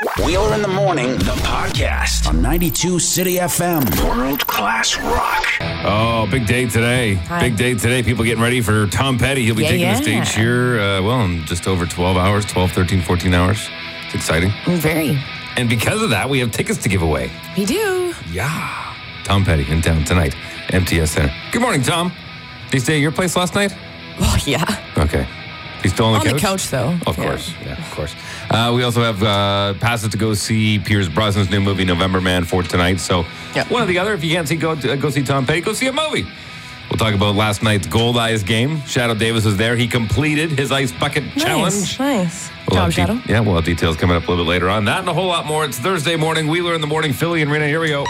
Wheeler in the Morning, the podcast on 92 City FM. World class rock. Oh, big day today. Hi. Big day today. People getting ready for Tom Petty. He'll be taking the stage here, in just over 12 hours, 12, 13, 14 hours. It's exciting. Very. And because of that, we have tickets to give away. We do. Yeah. Tom Petty in town tonight, MTS Center. Good morning, Tom. Did he stay at your place last night? Oh, yeah. Okay. He's still on the couch? On the couch, though. Of course. Yeah, of course. We also have passes to go see Pierce Brosnan's new movie, November Man, for tonight. So one or the other. If you can't see, go see Tom Petty. Go see a movie. We'll talk about last night's Gold Eyes game. Shadow Davis was there. He completed his ice bucket challenge. Nice. Good job, Shadow. We'll have details coming up a little bit later on. That and a whole lot more. It's Thursday morning. Wheeler in the Morning. Philly and Rena. Here we go.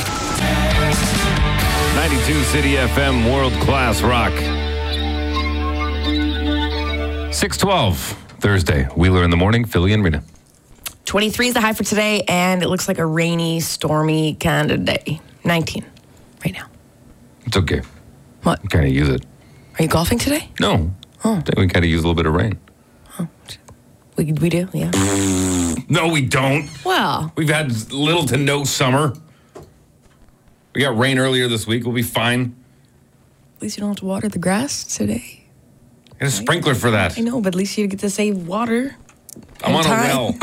92 City FM, world class rock. 6:12, Thursday. Wheeler in the Morning, Philly and Rena. 23 is the high for today, and it looks like a rainy, stormy kind of day. 19 right now. It's okay. What? We kind of use it. Are you golfing today? No. Oh. I think we kind of use a little bit of rain. Oh. We do, yeah. No, we don't. Well. We've had little to no summer. We got rain earlier this week. We'll be fine. At least you don't have to water the grass today. Get a sprinkler for that. I know, but at least you get to save water. I'm on a well.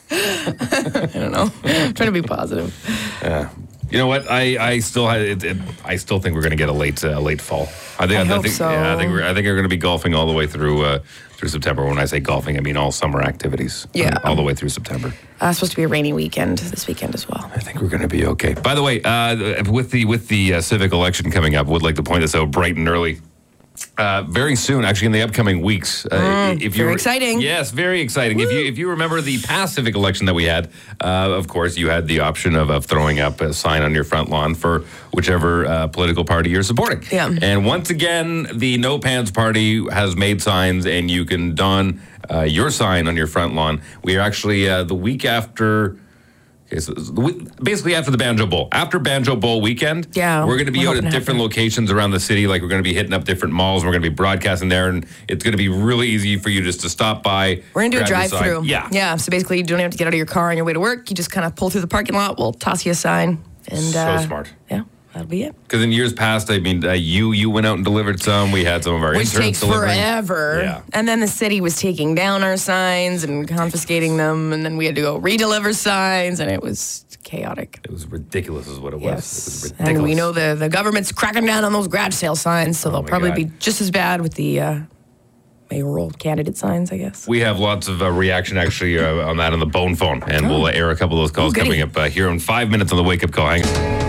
I don't know. I'm trying to be positive. Yeah. You know what? I still think we're going to get a late fall. I think so. Yeah, I think we're going to be golfing all the way through September. When I say golfing, I mean all summer activities. Yeah. All the way through September. It's supposed to be a rainy weekend this weekend as well. I think we're going to be okay. By the way, with the civic election coming up, would like to point this out bright and early. Very soon, actually, in the upcoming weeks. Very exciting. Yes, very exciting. If you remember the past civic election that we had, of course, you had the option of throwing up a sign on your front lawn for whichever political party you're supporting. Yeah. And once again, the No Pants Party has made signs, and you can don your sign on your front lawn. We are actually the week after. Okay, so basically after the Banjo Bowl. After Banjo Bowl weekend, we're going to be out at different locations around the city. Like we're going to be hitting up different malls. And we're going to be broadcasting there, and it's going to be really easy for you just to stop by. We're going to do a drive-through. Yeah. So basically, you don't have to get out of your car on your way to work. You just kind of pull through the parking lot. We'll toss you a sign. And, so smart. Yeah. That'll be it. Because in years past, I mean, you went out and delivered some. We had some of our Which interns takes delivering. forever. Yeah. And then the city was taking down our signs and confiscating them. And then we had to go redeliver signs. And it was chaotic. It was ridiculous is what it was. Yes. It was ridiculous. And we know the government's cracking down on those garage sale signs. So they'll probably be just as bad with the mayoral candidate signs, I guess. We have lots of reaction actually on that on the bone phone. And we'll air a couple of those calls coming up here in 5 minutes on the Wake Up Call. Hang on.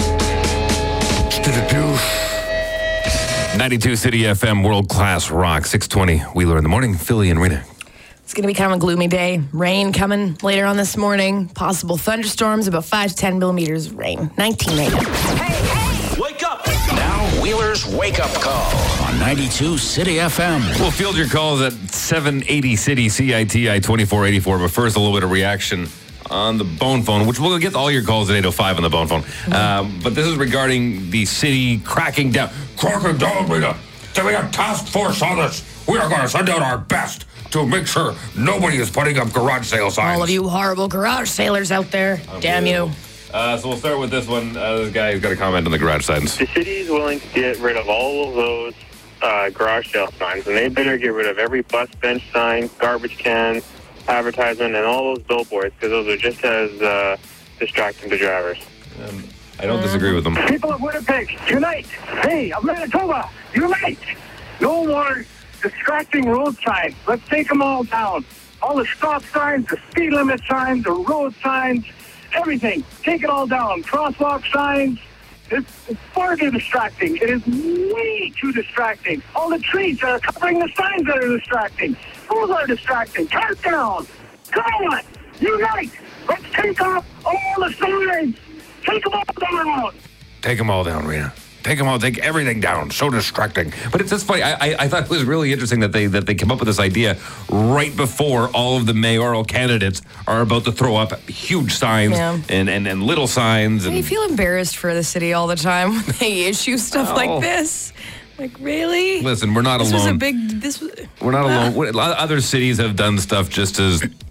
92 City FM, world class rock. 620 Wheeler in the Morning, Philly and Rena. It's going to be kind of a gloomy day. Rain coming later on this morning. Possible thunderstorms, about 5 to 10 millimeters of rain. 19 a.m. Hey, wake up. Now Wheeler's Wake Up Call on 92 City FM. We'll field your calls at 780 City CITI 2484. But first, a little bit of reaction on the bone phone, which we'll get all your calls at 8:05 on the bone phone. But this is regarding the city cracking down. Cracking down, Rita. Doing a task force on this. We are going to send out our best to make sure nobody is putting up garage sale signs. All of you horrible garage sailors out there. Damn you. So we'll start with this one. This guy who's got a comment on the garage signs. The city is willing to get rid of all of those garage sale signs, and they better get rid of every bus bench sign, garbage can, advertisement, and all those billboards, because those are just as distracting to drivers. I don't disagree with them. People of Winnipeg, unite! Hey, of Manitoba, unite! No more distracting road signs. Let's take them all down. All the stop signs, the speed limit signs, the road signs, everything. Take it all down. Crosswalk signs. It's far too distracting. It is way too distracting. All the trees that are covering the signs that are distracting. Those are distracting. Cut down. Come on. Unite. Let's take off all the signs. Take them all down. Take them all down, Rena. Take them all. Take everything down. So distracting. But it's just funny. I thought it was really interesting that they came up with this idea right before all of the mayoral candidates are about to throw up huge signs and little signs. And I feel embarrassed for the city all the time when they issue stuff like this. Like, really? Listen, we're not alone. This was We're not alone. Other cities have done stuff just as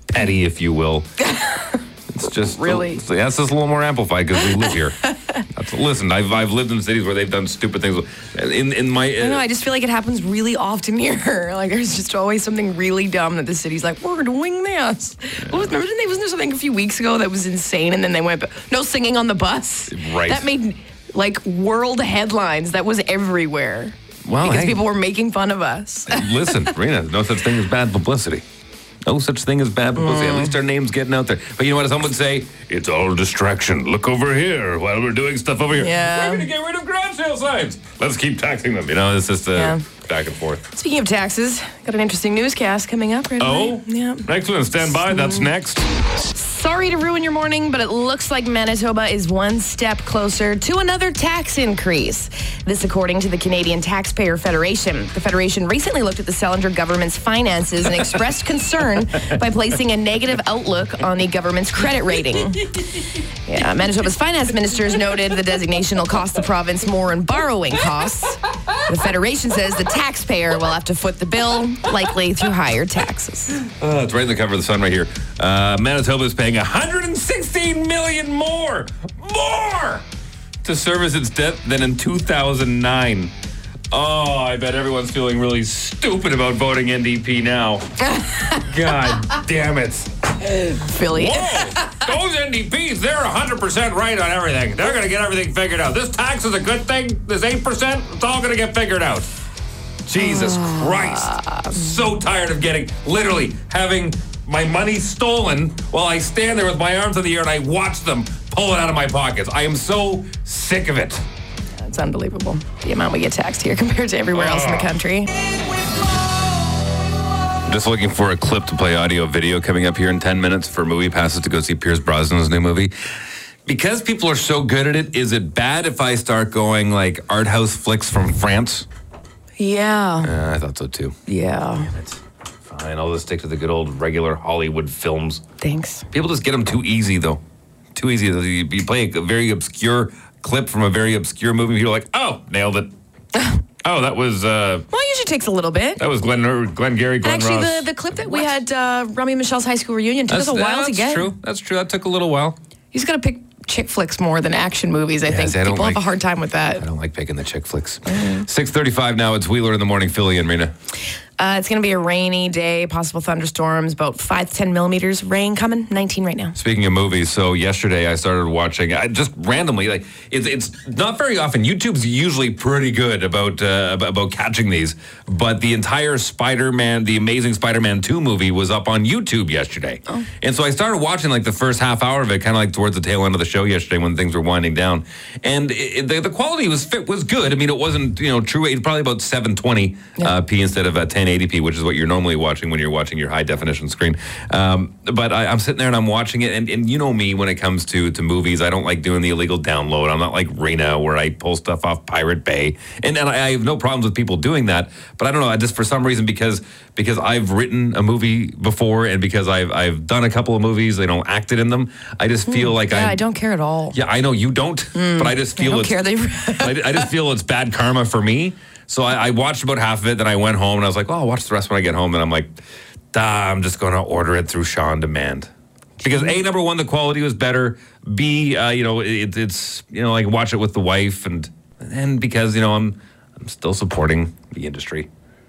petty, if you will. It's just Really? It's just a little more amplified because we live here. Listen, I've lived in cities where they've done stupid things. In my, I don't know. I just feel like it happens really often here. Like there's just always something really dumb that the city's like, we're doing this. Wasn't there something a few weeks ago that was insane, and then they went, no singing on the bus. Right. That made like world headlines. That was everywhere. Well, because hey. people were making fun of us. Listen, Rena, no such thing as bad publicity. No such thing as bad publicity. At least our name's getting out there. But you know what some would say? It's all distraction. Look over here while we're doing stuff over here. Yeah. We're going to get rid of garage sale signs. Let's keep taxing them. You know, it's just back and forth. Speaking of taxes, got an interesting newscast coming up right Oh? away. Yeah. Next one, stand by. That's next. Sorry to ruin your morning, but it looks like Manitoba is one step closer to another tax increase. This according to the Canadian Taxpayer Federation. The Federation recently looked at the Selinger government's finances and expressed concern by placing a negative outlook on the government's credit rating. Yeah, Manitoba's finance ministers noted the designation will cost the province more in borrowing costs. The Federation says the taxpayer will have to foot the bill, likely through higher taxes. It's right in the cover of the Sun right here. Manitoba is paying $116 million more to service its debt than in 2009. Oh, I bet everyone's feeling really stupid about voting NDP now. God damn it. Philly. Whoa, those NDPs, they're 100% right on everything. They're going to get everything figured out. This tax is a good thing. This 8%, it's all going to get figured out. Jesus Christ. I'm so tired of having my money stolen while I stand there with my arms in the air and I watch them pull it out of my pockets. I am so sick of it. It's unbelievable, the amount we get taxed here compared to everywhere else in the country. I'm just looking for a clip to play audio video coming up here in 10 minutes for movie passes to go see Pierce Brosnan's new movie. Because people are so good at it, is it bad if I start going like art house flicks from France? Yeah. I thought so too. Yeah. Damn it. Fine, I'll just stick to the good old regular Hollywood films. Thanks. People just get them too easy, though. Too easy. You play a very obscure clip from a very obscure movie, you're like, oh, nailed it. Oh, that was... Well, it usually takes a little bit. That was Glenn Gary, Glenn Actually, Ross. the clip that we had, Rummy and Michelle's high school reunion, took us a while to get. That's true. That took a little while. You just got to pick chick flicks more than action movies, I think. People have a hard time with that. I don't like picking the chick flicks. 6:35 now. It's Wheeler in the Morning, Philly and Rena. It's going to be a rainy day, possible thunderstorms, about 5 to 10 millimeters rain coming, 19 right now. Speaking of movies, so yesterday I started watching, just randomly, like it's not very often. YouTube's usually pretty good about catching these, but the entire Spider-Man, the Amazing Spider-Man 2 movie was up on YouTube yesterday. Oh. And so I started watching like the first half hour of it, kind of like towards the tail end of the show yesterday when things were winding down. And the quality was good. I mean, it wasn't, true. It's probably about 720p instead of 1080p, which is what you're normally watching when you're watching your high definition screen. But I'm sitting there and I'm watching it, and you know me when it comes to movies, I don't like doing the illegal download. I'm not like Rena where I pull stuff off Pirate Bay, and I have no problems with people doing that. But I don't know, I just for some reason because I've written a movie before and because I've done a couple of movies, acted in them. I just feel like I don't care at all. Yeah, I know you don't, but I just feel I don't care. I just feel it's bad karma for me. So I watched about half of it, then I went home and I was like, oh, I'll watch the rest when I get home. And I'm like, I'm just going to order it through Shaw On Demand. Because A, number one, the quality was better. B, it's I can watch it with the wife, and because I'm still supporting the industry.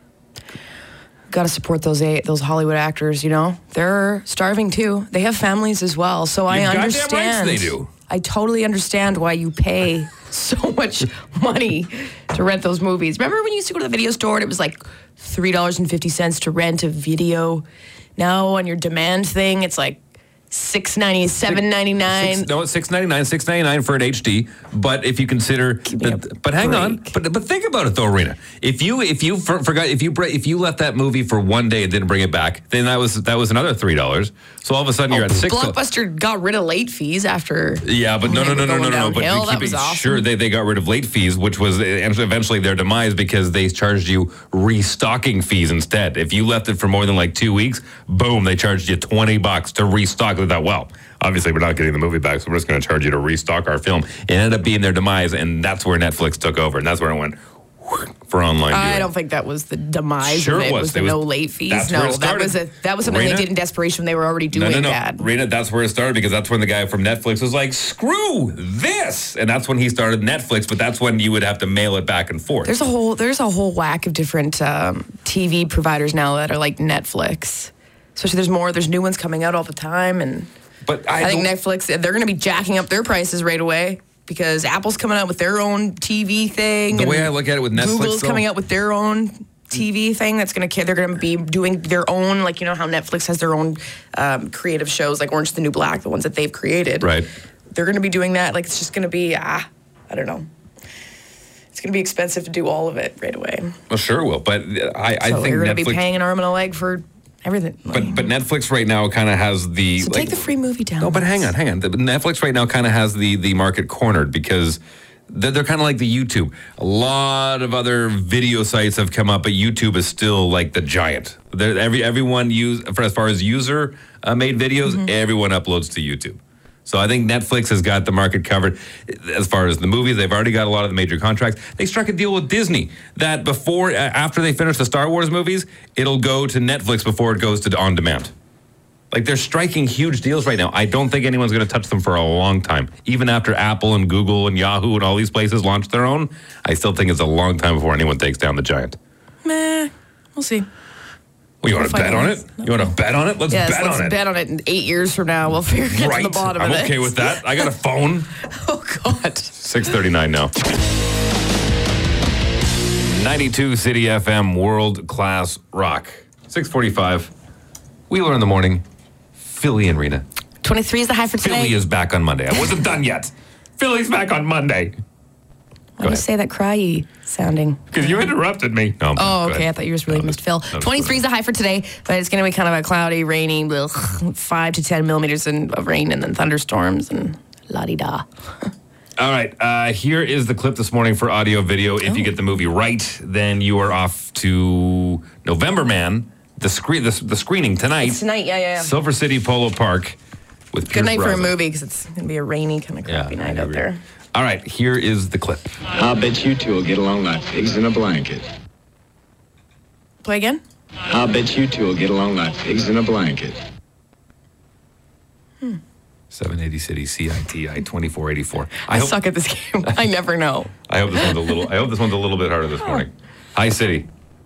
Got to support those Hollywood actors. They're starving too. They have families as well. So I understand. Goddamn rights they do. I totally understand why you pay so much money to rent those movies. Remember when you used to go to the video store and it was like $3.50 to rent a video? Now on your demand thing, it's like $6.90, $7.99. No, it's $6.99 for an HD. But if you consider, but hang on, but think about it though, Rena. If you left that movie for one day and didn't bring it back, then that was another $3. So all of a sudden you're at $6. Blockbuster got rid of late fees after. Yeah, but no. But awesome. Sure, they got rid of late fees, which was eventually their demise because they charged you restocking fees instead. If you left it for more than like 2 weeks, boom, they charged you $20 to restock. That well, obviously we're not getting the movie back, so we're just going to charge you to restock our film. It ended up being their demise, and that's where Netflix took over, and that's where it went for online viewing. I don't think that was the demise Sure of it. it was. Was the It was- no late fees. that's where No, it started. that was something Rena? they did in desperation when they were already doing No. bad. Rena, that's where it started because that's when the guy from Netflix was like, screw this. And that's when he started Netflix, but that's when you would have to mail it back and forth. There's a whole whack of different TV providers now that are like Netflix. Especially there's new ones coming out all the time, and But I think don't- Netflix, they're going to be jacking up their prices right away because Apple's coming out with their own TV thing. The and way I look at it with Netflix, Google's though- coming out with their own TV thing they're going to be doing their own, like, you know how Netflix has their own creative shows like Orange is the New Black, the ones that they've created. Right. They're going to be doing that. Like, it's just going to be, I don't know. It's going to be expensive to do all of it right away. Well, sure it will. But I So think you're going to be Netflix. paying an arm and a leg for everything. But Netflix right now kind of has the. So take the free movie down. No, but hang on. The Netflix right now kind of has the market cornered because they're kind of like the YouTube. A lot of other video sites have come up, but YouTube is still like the giant. Everyone as far as user made videos, everyone uploads to YouTube. So I think Netflix has got the market covered as far as the movies. They've already got a lot of the major contracts. They struck a deal with Disney that after they finish the Star Wars movies, it'll go to Netflix before it goes to on demand. Like, they're striking huge deals right now. I don't think anyone's going to touch them for a long time. Even after Apple and Google and Yahoo and all these places launch their own, I still think it's a long time before anyone takes down the giant. Meh. We'll see. Well, you want to We'll bet find on out. it? You want to bet on it? Let's Yes, bet let's on it. bet on it. In 8 years from now, we'll get to the bottom I'm of it. okay with that. I got a phone. Oh, God. 6:39 now. 92 City FM, world-class rock. 6:45. Wheeler in the morning. Philly and Rena. 23 is the high for today. Philly is back on Monday. I wasn't done yet. Philly's back on Monday. Why do you say that cry sounding? Because you interrupted me. No, Oh, go okay. I ahead. thought you just really missed Phil. 23 is the high for today, but it's going to be kind of a cloudy, rainy, 5 to 10 millimeters of rain and then thunderstorms and la-di-da. All right. Here is the clip this morning for audio video. If you get the movie right, then you are off to November Man, the screening tonight. It's tonight, yeah. Silver City Polo Park with Good Pierce night for a Brosnan. movie because it's going to be a rainy, kind of crappy night out there. All right, here is the clip. I'll bet you two will get along like pigs in a blanket. Play again? I'll bet you two will get along like pigs in a blanket. 780 City CITI 2484. I suck at this game. I never know. I hope this one's a little bit harder this morning. Hi City.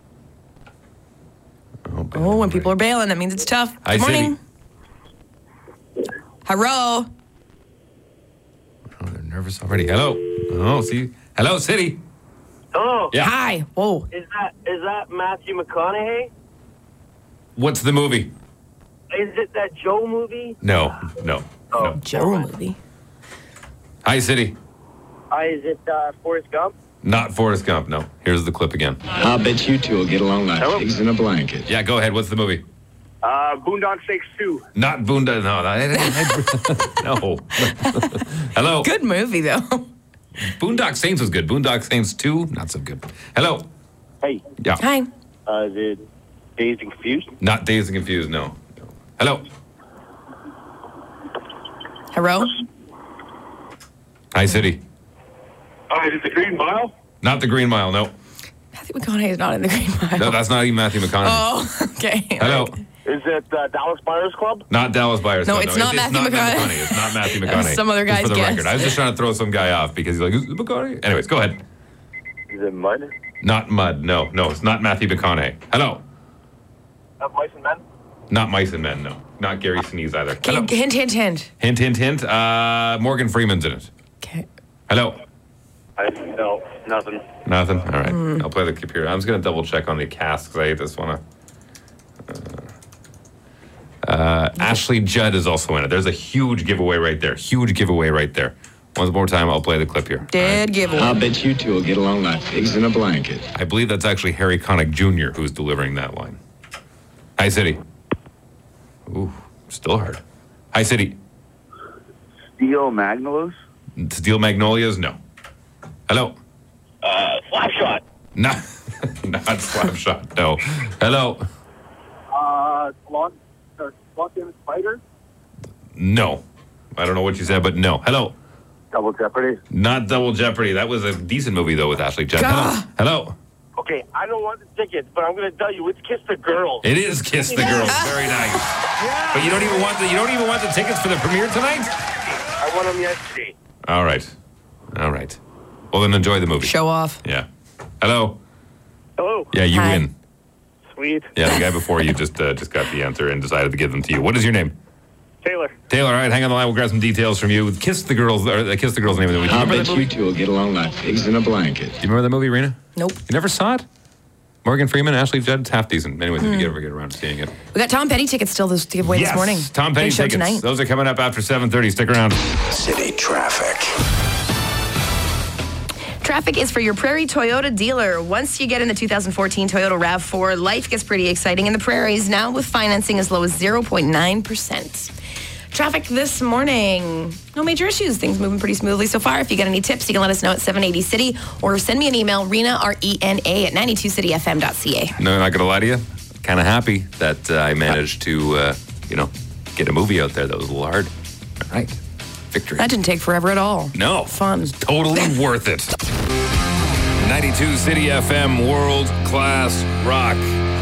Oh, when people are bailing, that means it's tough. Hi, Good morning. City. Hello. Oh, they're nervous already. Hello. Oh, see. Hello, City. Hello. Yeah. Hi. Whoa. Is that Matthew McConaughey? What's the movie? Is it that Joe movie? No. Joe movie. Hi, City. Is it Forrest Gump? Not Forrest Gump. No. Here's the clip again. I'll bet you two will get along like Hello? pigs in a blanket. Yeah, go ahead. What's the movie? Boondock Saints 2. Not Boondock. No. No. Hello. Good movie, though. Boondock Saints was good. Boondock Saints 2, not so good. Hello. Hey, Yeah. Hi. is it Dazed and Confused? Not Dazed and Confused. No. Hello. Hello. Hi, City. Is it The Green Mile? Not The Green Mile. No. Matthew McConaughey is not in the Green Mile. No, that's not even Matthew McConaughey. Oh, okay. Hello. Is it Dallas Buyers Club? Not Dallas Buyers. No, it's not Matthew McConaughey. It's not Matthew That was McConaughey. some other Just guy's for the guess. record. I was just trying to throw some guy off because he's like, is it McConaughey? Anyways, go ahead. Is it Mud? Not Mud. No, it's not Matthew McConaughey. Hello. Mice and Men? Not Mice and Men. No. Not Gary Sinise either. Hello. Hint, hint, hint. Hint, hint, hint. Morgan Freeman's in it. Okay. Hello. No, nothing. Nothing? All right. I'll play the computer. I'm just going to double check on the cast because I just want to. Ashley Judd is also in it. There's a huge giveaway right there. Huge giveaway right there. One more time, I'll play the clip here. Dead giveaway. I'll bet you two will get along like pigs in a blanket. I believe that's actually Harry Connick Jr. who's delivering that line. Hi, City. Ooh, still hard. Hi, City. Steel Magnolias? Steel Magnolias? No. Hello. Slapshot. Not Slapshot. No. Hello. Locked in Spider? No. I don't know what you said, but no. Hello. Double Jeopardy? Not Double Jeopardy. That was a decent movie, though, with Ashley Judd. Gah. Hello. Okay, I don't want the tickets, but I'm going to tell you, it's Kiss the Girls. It is Kiss the Girls. Very nice. Yeah. But you don't even want the tickets for the premiere tonight? I won them yesterday. All right. Well, then enjoy the movie. Show off. Yeah. Hello. Hello. Yeah, you Hi. win. Sweet. Yeah, the guy before you just got the answer and decided to give them to you. What is your name? Taylor. Taylor. All right, hang on the line. We'll grab some details from you. Kiss the Girls. Or Kiss the Girls name of the movie. Do you I'll remember bet that you movie? two will get along like pigs in a blanket. Do you remember that movie, Rena? Nope. You never saw it? Morgan Freeman, Ashley Judd. It's half decent. Anyways, if you ever get around to seeing it. We got Tom Petty tickets still to give away this morning. Tom Petty Big show tickets. tonight. Those are coming up after 7:30. Stick around. City traffic. Traffic is for your Prairie Toyota dealer. Once you get in the 2014 Toyota RAV4, life gets pretty exciting in the prairies now with financing as low as 0.9%. Traffic this morning. No major issues. Things moving pretty smoothly so far. If you got any tips, you can let us know at 780 City or send me an email, Rena, R-E-N-A, at 92cityfm.ca. No, not going to lie to you. Kind of happy that I managed to, get a movie out there that was a little hard. All right. Victory. That didn't take forever at all. No. Fun. Totally worth it. 92 City FM, world class rock.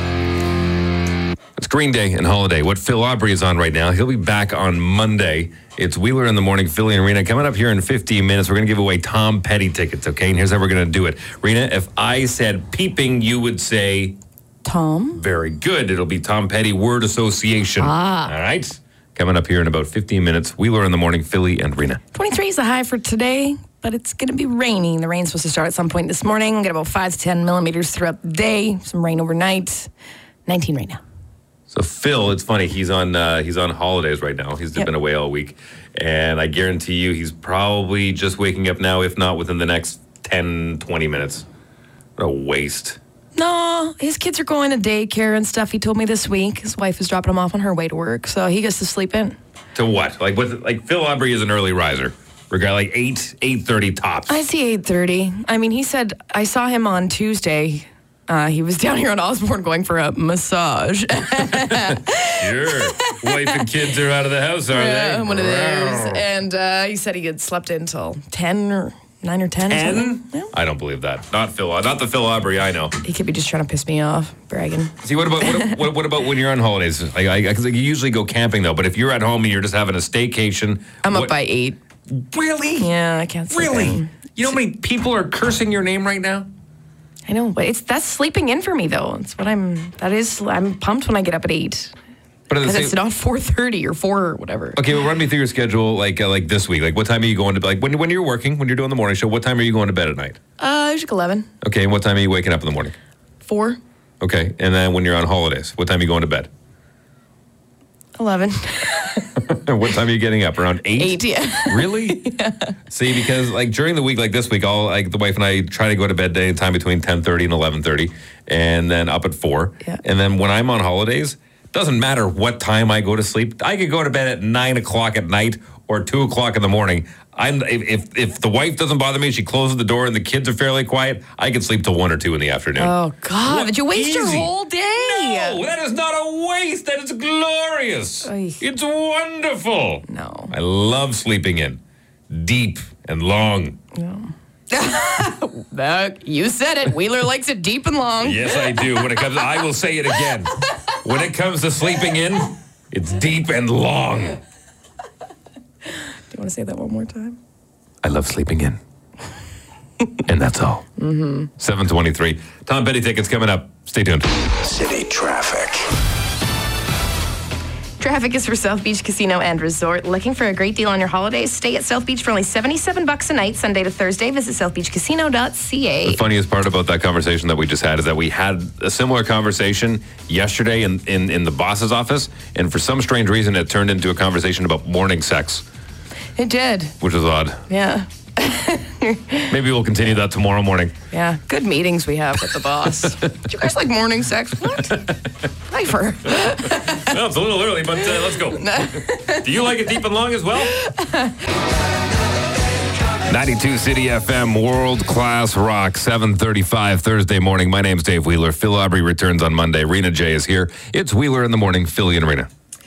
It's Green Day and Holiday. What Phil Aubrey is on right now. He'll be back on Monday. It's Wheeler in the Morning, Philly and Rena. Coming up here in 15 minutes, we're going to give away Tom Petty tickets, okay? And here's how we're going to do it. Rena, if I said peeping, you would say... Tom? Very good. It'll be Tom Petty word association. Ah. All right? Coming up here in about 15 minutes. Wheeler in the Morning, Philly and Rena. 23 is the high for today, but it's going to be rainy. The rain's supposed to start at some point this morning. We'll get about 5 to 10 millimeters throughout the day. Some rain overnight. 19 right now. So Phil, it's funny, he's on holidays right now. He's been away all week. And I guarantee you he's probably just waking up now, if not within the next 10, 20 minutes. What a waste. No, his kids are going to daycare and stuff. He told me this week. His wife is dropping him off on her way to work, so he gets to sleep in. To what? Like Phil Aubrey is an early riser. Like 8:30 tops. I see 8:30. I mean, he said, I saw him on Tuesday. He was down here on Osborne going for a massage. Sure. Wife and kids are out of the house, are they? One of those. And he said he had slept in until 10 or 9 or 10 or something. Yeah. I don't believe that. Not the Phil Aubrey I know. He could be just trying to piss me off, bragging. See, what about when you're on holidays? Because you usually go camping though, but if you're at home and you're just having a staycation, I'm up by 8. Really? Yeah, I can't sleep in. You know how many people are cursing your name right now? I know, but that's sleeping in for me though. It's what I'm pumped when I get up at 8. Because it's not 4:30 or 4 or whatever. Okay, well, run me through your schedule like this week. Like, what time are you going to bed? Like, when you're working, when you're doing the morning show, what time are you going to bed at night? Usually 11. Okay, and what time are you waking up in the morning? 4. Okay, and then when you're on holidays, what time are you going to bed? 11. What time are you getting up? Around 8? 8, yeah. Really? Yeah. See, because like during the week, like this week, the wife and I try to go to bed anytime between 10:30 and 11:30, and then up at 4. Yeah. And then when I'm on holidays, doesn't matter what time I go to sleep. I could go to bed at 9 o'clock at night or 2 o'clock in the morning. If the wife doesn't bother me, she closes the door and the kids are fairly quiet, I can sleep till 1 or 2 in the afternoon. Oh, God. Did you waste your Easy. whole day? No, that is not a waste. That is glorious. Oy. It's wonderful. No. I love sleeping in. Deep and long. You said it. Wheeler likes it deep and long. Yes, I do. I will say it again. When it comes to sleeping in, it's deep and long. Do you want to say that one more time? I love sleeping in. And that's all. 7:23. Tom Petty tickets coming up. Stay tuned. City traffic. Traffic is for South Beach Casino and Resort. Looking for a great deal on your holidays? Stay at South Beach for only $77 a night, Sunday to Thursday. Visit southbeachcasino.ca. The funniest part about that conversation that we just had is that we had a similar conversation yesterday in the boss's office, and for some strange reason, it turned into a conversation about morning sex, It did. which was odd. Yeah. Maybe we'll continue that tomorrow morning. Yeah. Good meetings we have with the boss. Do you guys like morning sex? What? Lifer. Well, it's a little early, but let's go. Do you like it deep and long as well? 92 City FM, world-class rock, 7:35 Thursday morning. My name's Dave Wheeler. Phil Aubrey returns on Monday. Rena J is here. It's Wheeler in the Morning, Philly and Rena.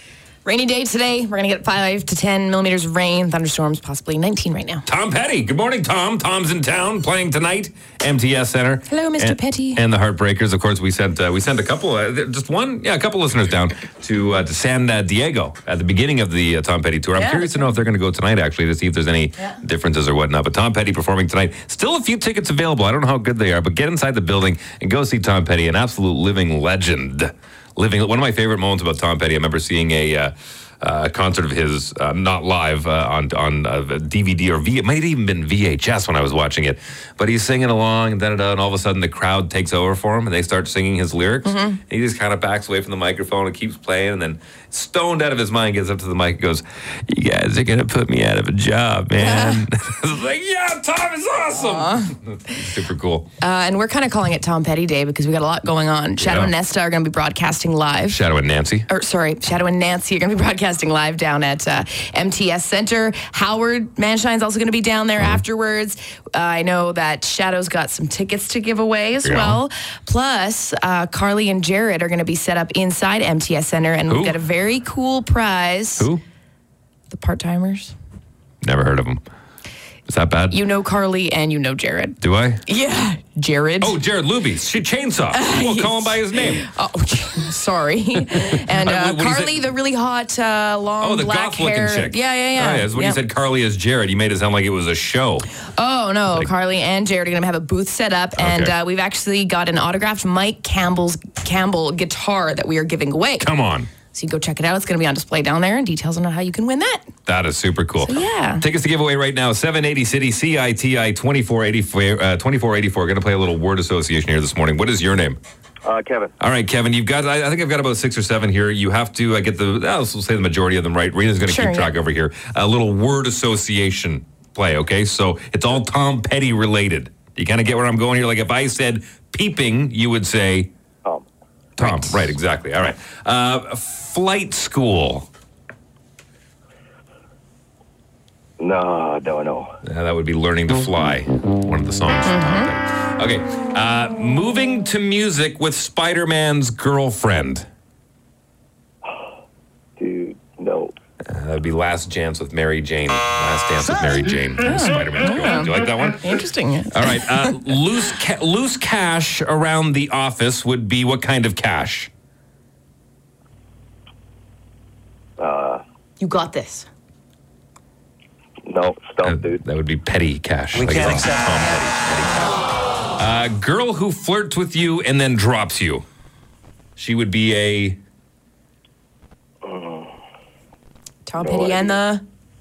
Rainy day today. We're going to get 5 to 10 millimeters of rain, thunderstorms, possibly 19 right now. Tom Petty. Good morning, Tom. Tom's in town playing tonight. MTS Center. Hello, Mr. Petty. And the Heartbreakers. Of course, we sent a couple, a couple listeners down to San Diego at the beginning of the Tom Petty tour. I'm curious to know if they're going to go tonight, actually, to see if there's any differences or whatnot. But Tom Petty performing tonight. Still a few tickets available. I don't know how good they are, but get inside the building and go see Tom Petty, an absolute living legend. One of my favorite moments about Tom Petty, I remember seeing a concert of his, not live, on DVD or it might have even been VHS when I was watching it. But he's singing along, and all of a sudden the crowd takes over for him, and they start singing his lyrics. Mm-hmm. And he just kind of backs away from the microphone and keeps playing, and then stoned out of his mind gets up to the mic and goes, "You guys are going to put me out of a job, man." I was like, yeah, Tom is awesome. Super cool. And we're kind of calling it Tom Petty Day because we got a lot going on. Shadow and Nesta are going to be broadcasting live. Shadow and Nancy are going to be broadcasting live down at MTS Center. Howard Manshine's also going to be down there afterwards. I know that Shadow's got some tickets to give away as well. Plus, Carly and Jared are going to be set up inside MTS Center, and we've got a very cool prize. Who? The Part-Timers. Never heard of them. Is that bad? You know Carly and you know Jared. Do I? Yeah, Jared. Oh, Jared Luby. Chainsaw. We'll call him by his name. Oh, sorry. And Carly, the really hot, long black hair. Chick. Yeah. When you said Carly as Jared, you made it sound like it was a show. Oh, no. Carly and Jared are going to have a booth set up, and we've actually got an autographed Mike Campbell guitar that we are giving away. Come on. So you go check it out. It's going to be on display down there, and details on how you can win that. That is super cool. So, yeah. Tickets to give away right now. 780 City, CITI 2484. Going to play a little word association here this morning. What is your name? Kevin. All right, Kevin. I think I've got about 6 or 7 here. You have to get we'll say the majority of them right. Rena's going to keep track over here. A little word association play, okay? So it's all Tom Petty related. You kind of get where I'm going here? Like if I said peeping, you would say... Tom, right, exactly. All right. Flight school. No. That would be Learning to Fly, one of the songs from Tom Petty. Okay. Moving to music with Spider-Man's girlfriend. Dude, no. That would be Last Dance with Mary Jane. Last Dance with Mary Jane. Spider-Man's girlfriend. Do you like that one? Interesting. All right. Loose cash around the office would be what kind of cash? You got this. No, stop, dude. That would be petty cash. We can't accept Tom Petty. Girl who flirts with you and then drops you. She would be a... Tom Petty and the...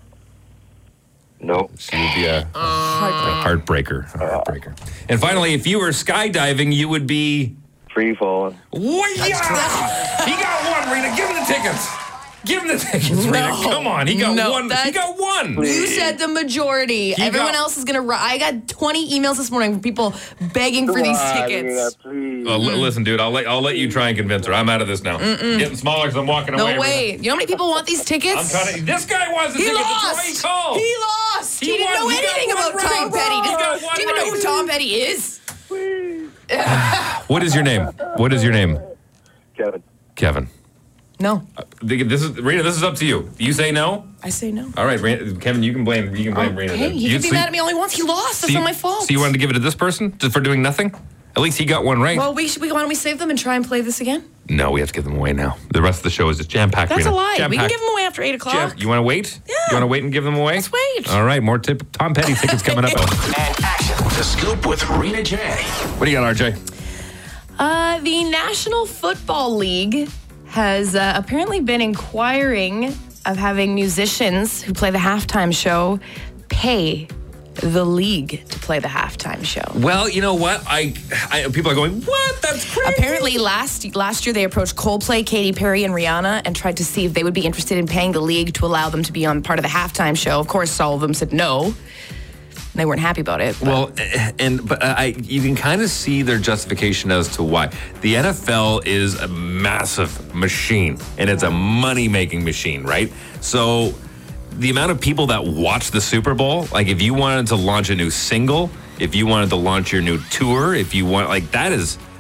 No. She would be a heartbreaker. And finally, if you were skydiving, you would be... Free falling. Yeah! He got one, Rena. Give him the tickets. Give him the tickets, Rena. Come on. He got one. He got one. You said the majority. Everyone else is going to... I got 20 emails this morning from people begging for these tickets. Rena, listen, dude, I'll let you try and convince her. I'm out of this now. Getting smaller because I'm walking away. No way. You know how many people want these tickets? I'm trying to... This guy wants the tickets. That's why he called. He lost. He didn't know anything about Tom Petty. Do you even know who Tom Petty is? What is your name? Kevin. No. This is up to you. You say no? I say no. All right, Kevin, you can blame Rena. Hey, he can be mad at me only once. He lost. That's not my fault. So you wanted to give it to this person just for doing nothing? At least he got one right. Well, why don't we save them and try and play this again? No, we have to give them away now. The rest of the show is just jam-packed. That's Rena. a lie. Jam-packed. We can give them away after 8 o'clock. You want to wait? Yeah. You want to wait and give them away? Let's wait. All right, more Tom Petty tickets coming up. And action. The Scoop with Rena J. What do you got, RJ? The National Football League has apparently been inquiring of having musicians who play the halftime show pay the league to play the halftime show. Well, you know what? People are going, what? That's crazy. Apparently, last year they approached Coldplay, Katy Perry, and Rihanna and tried to see if they would be interested in paying the league to allow them to be on part of the halftime show. Of course, all of them said no. They weren't happy about it. But. Well, you can kind of see their justification as to why. The NFL is a massive machine, and it's a money-making machine, right? So the amount of people that watch the Super Bowl, like if you wanted to launch a new single, if you wanted to launch your new tour, if you want, like that is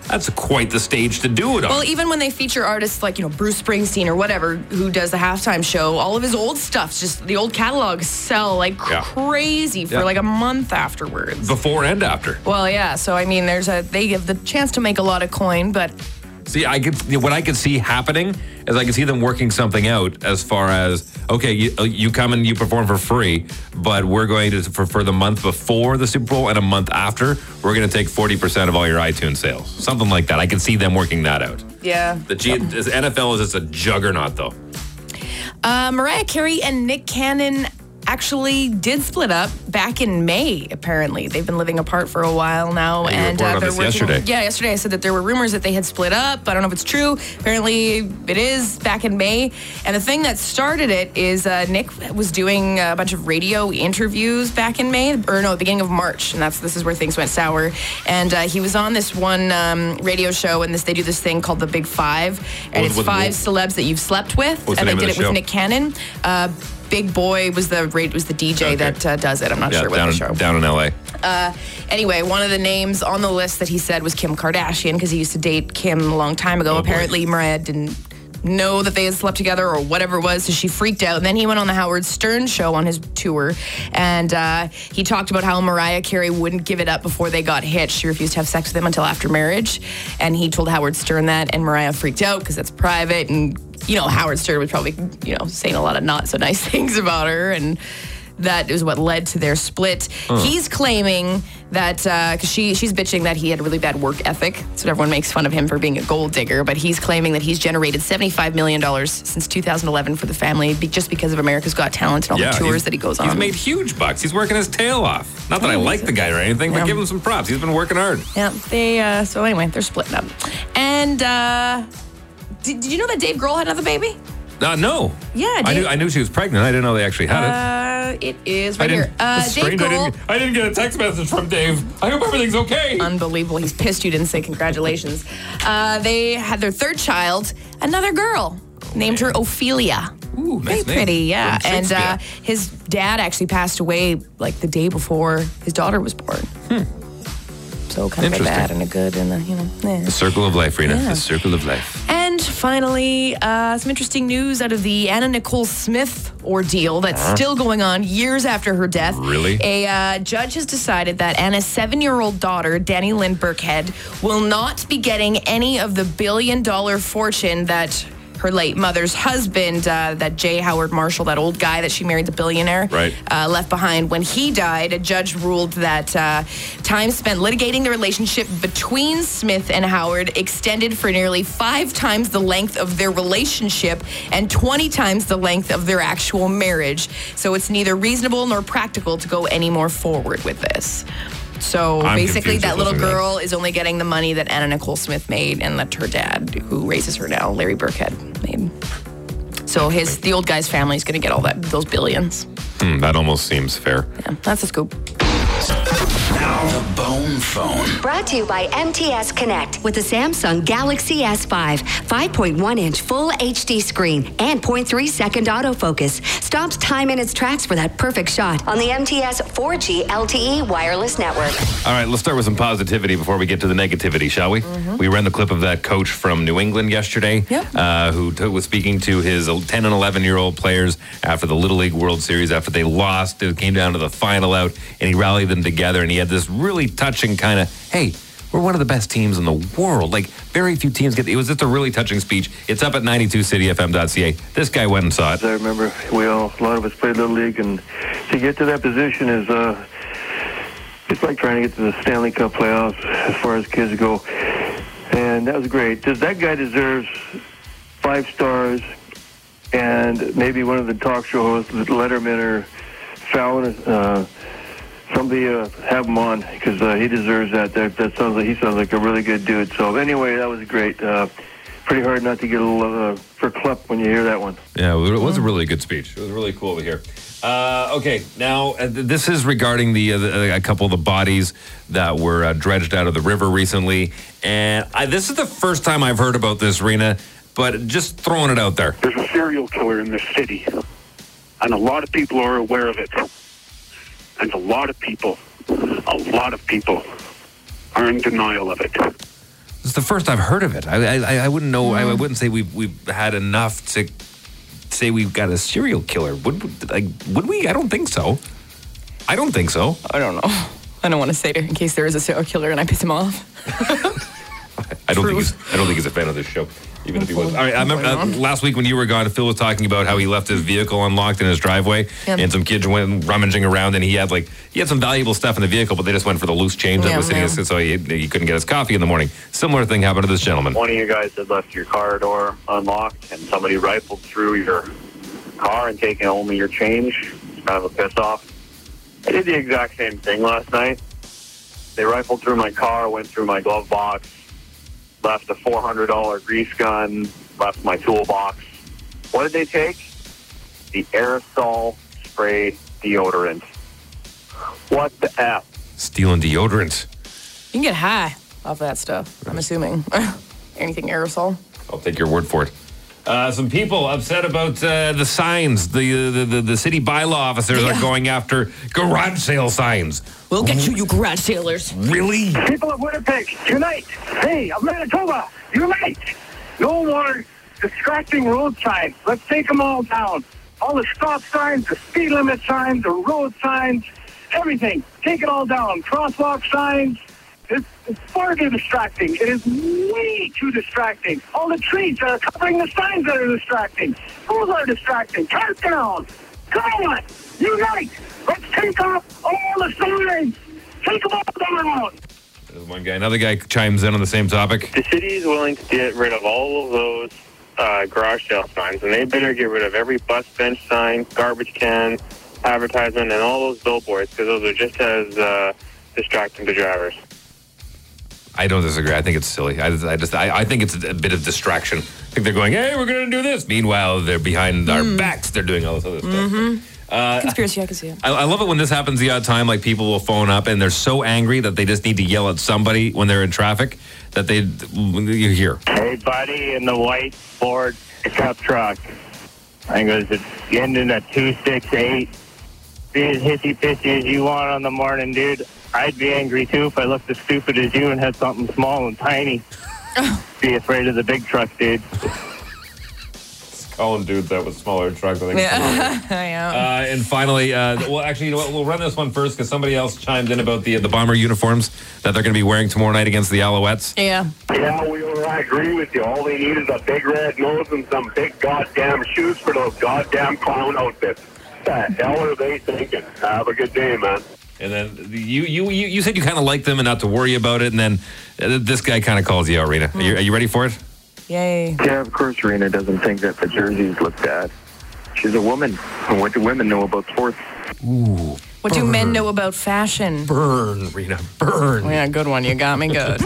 That's quite the stage to do it on. Well, even when they feature artists like, Bruce Springsteen or whatever, who does the halftime show, all of his old stuff, just the old catalogs sell like crazy for like a month afterwards. Before and after. Well, yeah. So, I mean, they give the chance to make a lot of coin, but... See, what I could see happening is I could see them working something out as far as, okay, you come and you perform for free, but we're going to, for the month before the Super Bowl and a month after, we're going to take 40% of all your iTunes sales. Something like that. I can see them working that out. Yeah. The NFL is just a juggernaut, though. Mariah Carey and Nick Cannon actually did split up back in May, apparently. They've been living apart for a while now. And they're working yesterday. Yeah, yesterday I said that there were rumors that they had split up. I don't know if it's true. Apparently it is back in May. And the thing that started it is Nick was doing a bunch of radio interviews back in May, beginning of March. And this is where things went sour. And he was on this one radio show, and they do this thing called the Big Five. And it's 5 celebs that you've slept with. What's and the they name did of it the with show? Nick Cannon. Big Boy was the DJ that does it. I'm not sure what the show. Down in LA. Anyway, one of the names on the list that he said was Kim Kardashian, because he used to date Kim a long time ago. Apparently, Mariah didn't know that they had slept together or whatever it was, so she freaked out. And then he went on the Howard Stern show on his tour, and he talked about how Mariah Carey wouldn't give it up before they got hitched. She refused to have sex with him until after marriage, and he told Howard Stern that, and Mariah freaked out because that's private, and Howard Stern was probably, saying a lot of not so nice things about her, and that is what led to their split. He's claiming that, because she's bitching that he had a really bad work ethic, so everyone makes fun of him for being a gold digger, but he's claiming that he's generated $75 million since 2011 for the family just because of America's Got Talent and all the tours that he goes on. He's made huge bucks. He's working his tail off. Not that I like the guy or anything, but give him some props. He's been working hard. Yeah, so anyway, they're splitting up. And did you know that Dave Grohl had another baby? No. Yeah, I knew she was pregnant. I didn't know they actually had it. It is right here. Dave Grohl. I didn't get a text message from Dave. I hope everything's okay. Unbelievable. He's pissed you didn't say congratulations. They had their third child, another girl. Named her Ophelia. Ooh, nice Very pretty, yeah. And his dad actually passed away like the day before his daughter was born. So kind of a bad and a good and The circle of life, Rena. The circle of life. And finally, some interesting news out of the Anna Nicole Smith ordeal that's still going on years after her death. Really? A judge has decided that Anna's 7-year-old daughter, Danny Lynn Burkhead, will not be getting any of the billion-dollar fortune that her late mother's husband, that J. Howard Marshall, that old guy that she married, the billionaire, left behind. When he died, a judge ruled that time spent litigating the relationship between Smith and Howard extended for nearly 5 times the length of their relationship and 20 times the length of their actual marriage. So it's neither reasonable nor practical to go any more forward with this. So basically, that little girl is only getting the money that Anna Nicole Smith made and that her dad, who raises her now, Larry Burkhead, made. So the old guy's family is going to get all those billions. That almost seems fair. Yeah, that's a scoop. Now the Bone Phone. Brought to you by MTS Connect with the Samsung Galaxy S5. 5.1-inch full HD screen and 0.3-second autofocus. Stops time in its tracks for that perfect shot on the MTS 4G LTE wireless network. All right, let's start with some positivity before we get to the negativity, shall we? We ran the clip of that coach from New England yesterday who was speaking to his 10 and 11-year-old players after the Little League World Series, after they lost. It came down to the final out, and he rallied them together, and he had this really touching kind of, hey, we're one of the best teams in the world. Like, very few teams get... It was just a really touching speech. It's up at 92cityfm.ca. This guy went and saw it. I remember a lot of us played Little League, and to get to that position is... it's like trying to get to the Stanley Cup playoffs as far as kids go. And that was great. That guy deserves 5 stars, and maybe one of the talk show hosts, Letterman or Fallon, somebody have him on, because he deserves that. He sounds like a really good dude. So anyway, that was great. Pretty hard not to get a little verklempt when you hear that one. Yeah, it was a really good speech. It was really cool to hear. Okay, now this is regarding a couple of the bodies that were dredged out of the river recently, and this is the first time I've heard about this, Rena, but just throwing it out there. There's a serial killer in this city, and a lot of people are aware of it. And a lot of people are in denial of it. It's the first I've heard of it. I wouldn't know. I wouldn't say we've had enough to say we've got a serial killer. Would we? I don't think so. I don't think so. I don't know. I don't want to say it in case there is a serial killer and I piss him off. I don't think he's a fan of this show, even if he was. All right, I remember last week when you were gone, Phil was talking about how he left his vehicle unlocked in his driveway, and some kids went rummaging around, and he had some valuable stuff in the vehicle, but they just went for the loose change that was sitting, so he couldn't get his coffee in the morning. Similar thing happened to this gentleman. One of you guys had left your car door unlocked, and somebody rifled through your car and taken only your change. It's kind of a piss off. I did the exact same thing last night. They rifled through my car, went through my glove box, left a $400 grease gun, left my toolbox. What did they take? The aerosol spray deodorant. What the F? Stealing deodorant. You can get high off that stuff, I'm assuming. Anything aerosol. I'll take your word for it. Some people upset about the signs. The city bylaw officers are going after garage sale signs. We'll get you garage sailors. Really? People of Winnipeg, unite! Hey, of Manitoba, unite! No more distracting road signs. Let's take them all down. All the stop signs, the speed limit signs, the road signs, everything. Take it all down. Crosswalk signs. It's far too distracting. It is way too distracting. All the trees that are covering the signs that are distracting. Those are distracting. Cut down. Come on. Unite. Let's take off all the signs. Take them all down. There's one guy. Another guy chimes in on the same topic. The city is willing to get rid of all of those garage sale signs, and they better get rid of every bus bench sign, garbage can, advertisement, and all those billboards, because those are just as distracting to drivers. I don't disagree. I think it's silly. I think it's a bit of distraction. I think they're going, hey, we're going to do this. Meanwhile, they're behind our backs. They're doing all this other stuff. Conspiracy, I can see it. I love it when this happens the odd time. Like people will phone up and they're so angry that they just need to yell at somebody when they're in traffic that you hear. Hey, buddy, in the white Ford pickup truck. I think it was ending at 268. Be as hissy-pissy as you want on the morning, dude. I'd be angry, too, if I looked as stupid as you and had something small and tiny. Be afraid of the big truck, dude. Calling dudes that with smaller trucks. I think. Yeah. And finally, well, actually, you know what? We'll run this one first because somebody else chimed in about the Bomber uniforms that they're going to be wearing tomorrow night against the Alouettes. Yeah. Yeah, I agree with you. All they need is a big red nose and some big goddamn shoes for those goddamn clown outfits. What the hell are they thinking? Have a good day, man. And then you said you kind of liked them and not to worry about it, and then this guy kind of calls you out, Rena. Are you ready for it? Yay. Yeah, of course Rena doesn't think that the jerseys look bad. She's a woman. And what do women know about sports? Ooh. What do men know about fashion? Burn, Rena, burn. Yeah, good one. You got me good.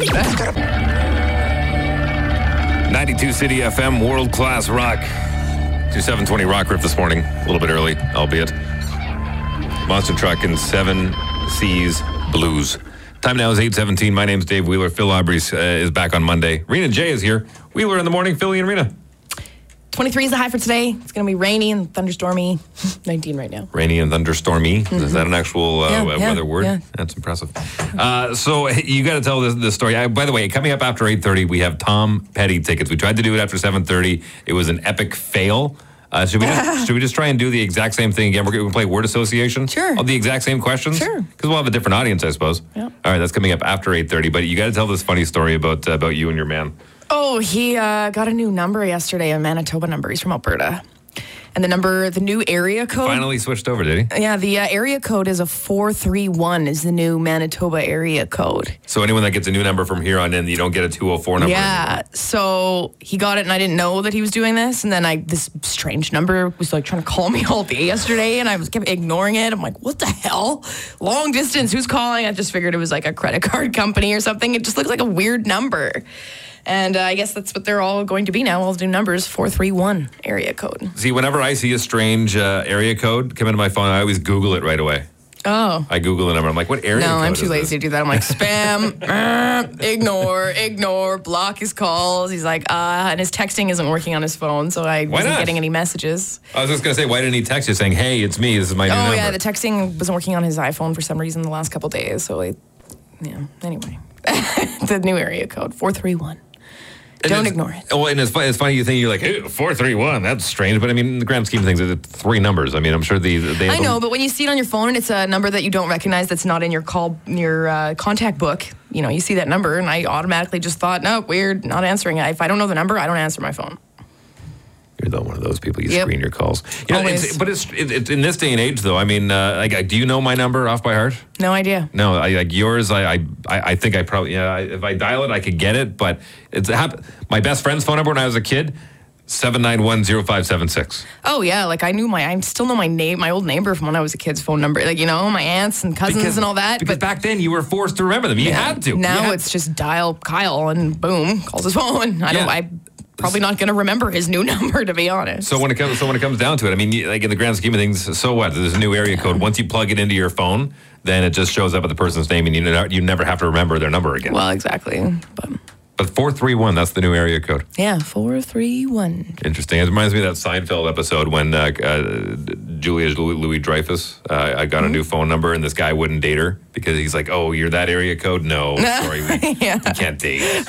92 City FM, world-class rock. 720 Rock Riff this morning. A little bit early, albeit. Monster Truck and 7 Seas Blues. Time now is 8:17. My name's Dave Wheeler. Phil Aubry's is back on Monday. Rena J is here. Wheeler in the morning. Philly and Rena. 23 is the high for today. It's going to be rainy and thunderstormy. 19 right now. Rainy and thunderstormy. Mm-hmm. Is that an actual weather word? Yeah. That's impressive. So you got to tell this story. By the way, coming up after 8:30, we have Tom Petty tickets. We tried to do it after 7:30. It was an epic fail. Should we just try and do the exact same thing again? We're going to play word association? Sure. All the exact same questions? Sure. Because we'll have a different audience, I suppose. Yeah. All right, that's coming up after 8:30. But you got to tell this funny story about you and your man. Oh, he got a new number yesterday, a Manitoba number. He's from Alberta. And the new area code. Finally switched over, did he? Yeah, the area code is a 431 is the new Manitoba area code. So anyone that gets a new number from here on in, you don't get a 204 number Yeah, anymore. So he got it and I didn't know that he was doing this. And then this strange number was like trying to call me all day yesterday and I kept ignoring it. I'm like, what the hell? Long distance, who's calling? I just figured it was like a credit card company or something. It just looks like a weird number. And I guess that's what they're all going to be now. All the new numbers, 431 area code. See, whenever I see a strange area code come into my phone, I always Google it right away. Oh. I Google the number. I'm like, what area code No, I'm is too lazy this? to do that. I'm like, spam, ignore, block his calls. He's like, and his texting isn't working on his phone, so I wasn't getting any messages. I was just going to say, why didn't he text you saying, hey, it's me, this is my new number? Oh, yeah, the texting wasn't working on his iPhone for some reason the last couple days, so anyway. The new area code, 431. Don't ignore it. Well, and it's funny you think you're like, hey, 431, that's strange. But I mean, in the grand scheme of things, it's 3 numbers. I mean, I'm sure they I know, but when you see it on your phone and it's a number that you don't recognize that's not in your contact book, you see that number, and I automatically just thought, no, weird, not answering it. If I don't know the number, I don't answer my phone. You're not one of those people. You screen your calls. Always. But it's in this day and age, though. I mean, do you know my number off by heart? No idea. No, like yours. I think I probably if I dial it, I could get it. But my best friend's phone number when I was a kid, 791-0576. Oh yeah, like I still know my old neighbor from when I was a kid's phone number. Like my aunts and cousins and all that. Because back then you were forced to remember them. You had to. Now it's just dial Kyle and boom, calls his phone. I'm probably not going to remember his new number, to be honest. So when it comes down to it, I mean, like in the grand scheme of things, so what? There's a new area code. Once you plug it into your phone, then it just shows up at the person's name, and you never have to remember their number again. Well, exactly. But 431, that's the new area code. Yeah, 431. Interesting. It reminds me of that Seinfeld episode when Julia Louis-Dreyfus got a new phone number, and this guy wouldn't date her because he's like, oh, you're that area code? No, sorry, we can't date.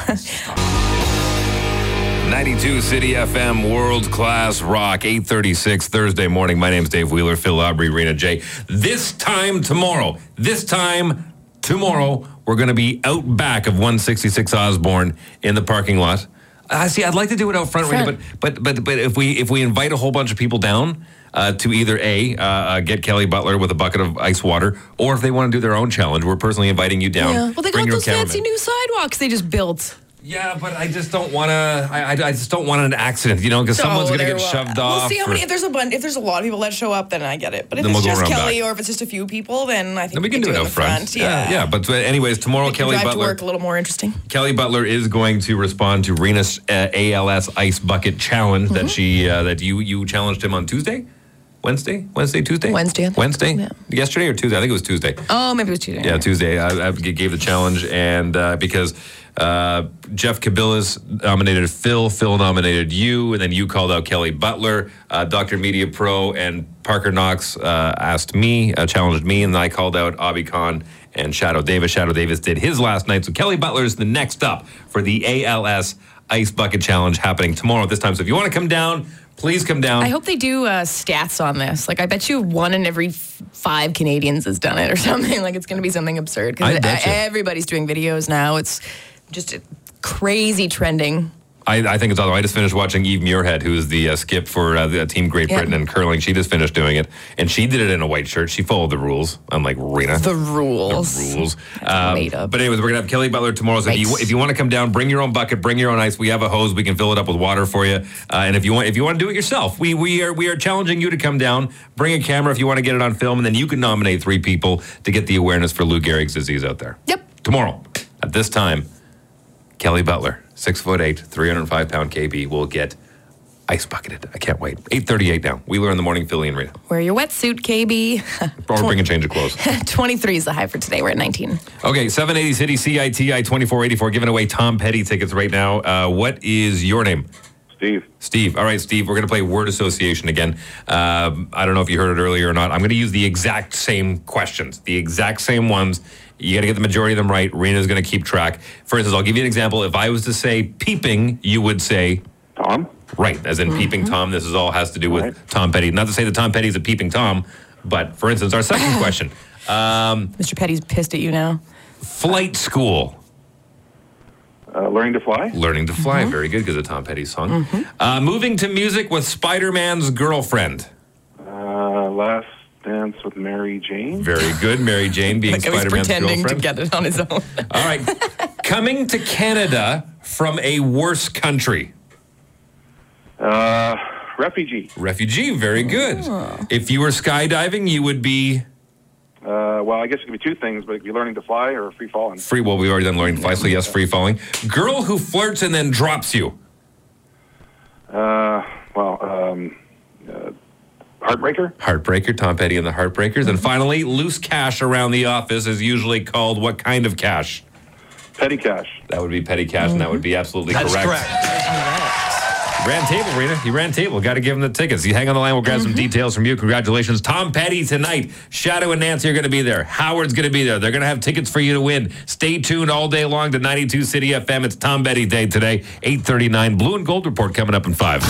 92 City FM, world-class rock, 8:36 Thursday morning. My name's Dave Wheeler, Phil Aubry, Rena J. This time tomorrow, we're going to be out back of 166 Osborne in the parking lot. See, I'd like to do it out front, Rena, but if we invite a whole bunch of people down to either get Kelly Butler with a bucket of ice water, or if they want to do their own challenge, we're personally inviting you down. Yeah. Well, they got those fancy new sidewalks they just built. Yeah, but I just don't want to. I just don't want an accident, because someone's going to get shoved off. We'll see how many. If there's a lot of people that show up, then I get it. But if it's just Kelly or if it's just a few people, then I think then we can do it out front. Yeah. But anyways, tomorrow Kelly Butler. Drive to work a little more interesting. Kelly Butler is going to respond to Rena's ALS Ice Bucket Challenge that you challenged him on Tuesday. Wednesday? Tuesday? Wednesday? Yeah. Yesterday or Tuesday? I think it was Tuesday. Oh, maybe it was Tuesday. Yeah, Tuesday. I gave the challenge, and because Jeff Cabillas nominated Phil nominated you, and then you called out Kelly Butler. Dr. Media Pro and Parker Knox challenged me, and then I called out Abhi Khan and Shadow Davis. Shadow Davis did his last night, so Kelly Butler is the next up for the ALS Ice Bucket Challenge happening tomorrow at this time. So if you want to come down, please come down. I hope they do stats on this. Like, I bet you 1 in every 5 Canadians has done it or something. Like, it's going to be something absurd. Because everybody's doing videos now. It's just crazy trending. I think it's awesome. I just finished watching Eve Muirhead, who's the skip for the Team Great Britain in curling. She just finished doing it, and she did it in a white shirt. She followed the rules. I'm like, Rena. The rules. Made up. But anyways, we're going to have Kelly Butler tomorrow. So if you want to come down, bring your own bucket, bring your own ice. We have a hose. We can fill it up with water for you. And if you want to do it yourself, we are challenging you to come down. Bring a camera if you want to get it on film, and then you can nominate 3 people to get the awareness for Lou Gehrig's disease out there. Yep. Tomorrow, at this time, Kelly Butler, 6'8", 305-pound KB, will get ice bucketed. I can't wait. 8:38 now. Wheeler in the morning, Philly and Rita. Wear your wetsuit, KB. Or bring a change of clothes. 23 is the high for today. We're at 19. Okay, 780 City CITI 2484, giving away Tom Petty tickets right now. What is your name? Steve. All right, Steve, we're going to play word association again. I don't know if you heard it earlier or not. I'm going to use the exact same questions, the exact same ones. You got to get the majority of them right. Rena's going to keep track. For instance, I'll give you an example. If I was to say peeping, you would say... Tom? Right, as in peeping Tom. This is all has to do with Tom Petty. Not to say that Tom Petty's a peeping Tom, but for instance, our second question. Mr. Petty's pissed at you now. Flight school. Learning to fly? Learning to fly. Very good, because of Tom Petty's song. Moving to music with Spider-Man's girlfriend. Last Dance with Mary Jane. Very good. Mary Jane being Spider-Man's girlfriend. Pretending to get it on his own. All right. Coming to Canada from a worse country. Refugee. Refugee. Very good. If you were skydiving, you would be... Well, I guess it could be 2 things, but it could be learning to fly or free falling. Well, we've already done learning to fly, so yes, free falling. Girl who flirts and then drops you. Heartbreaker. Heartbreaker, Tom Petty and the Heartbreakers. And finally, loose cash around the office is usually called what kind of cash? Petty cash. That would be petty cash, and that would be absolutely correct. Correct. Ran table, Rena. He ran table. Got to give him the tickets. You hang on the line. We'll grab some details from you. Congratulations. Tom Petty tonight. Shadow and Nancy are going to be there. Howard's going to be there. They're going to have tickets for you to win. Stay tuned all day long to 92 City FM. It's Tom Petty Day today. 8:39. Blue and Gold Report coming up in 5.